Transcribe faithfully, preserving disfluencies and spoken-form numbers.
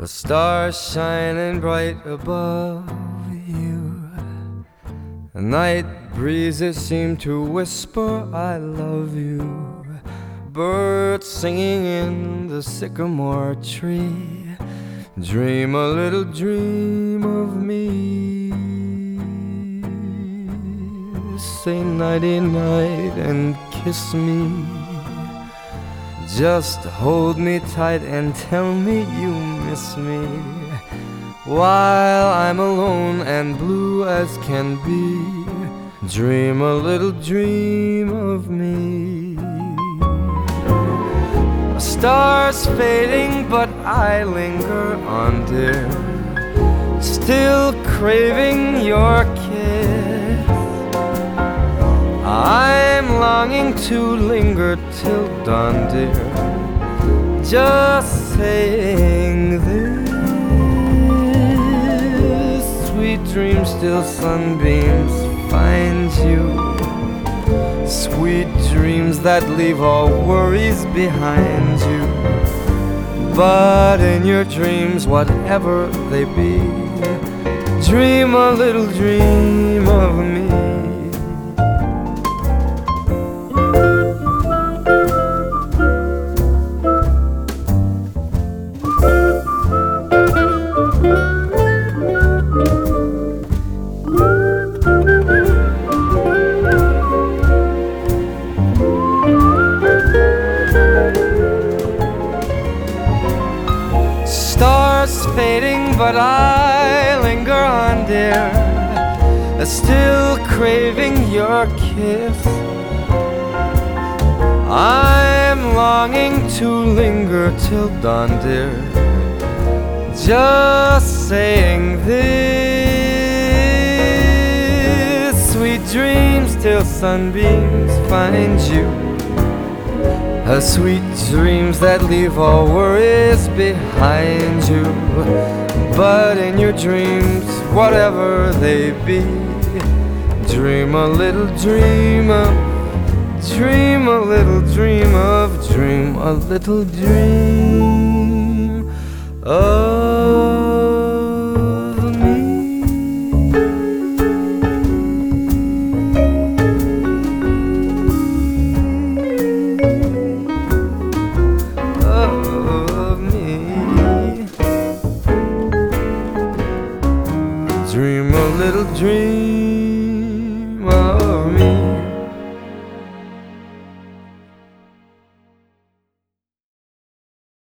A star shining bright above you. Night breezes seem to whisper I love you. Birds singing in the sycamore tree. Dream a little dream of me. Say nighty-night and kiss me. Just hold me tight and tell me you miss me. While I'm alone and blue as can be, dream a little dream of me. A star's fading but I linger on, dear, still craving your kiss. I'm longing to linger till dawn, dear, just saying this. Sweet dreams till sunbeams find you. Sweet dreams that leave all worries behind you. But in your dreams, whatever they be, dream a little dream of me. Stars fading but I linger on, dear, still craving your kiss. I'm longing to linger till dawn, dear, just saying this. Sweet dreams till sunbeams find you. Uh, sweet dreams that leave all worries behind you. But in your dreams, whatever they be, dream a little dream of, dream a little dream of, dream a little dream of me. Dream a little dream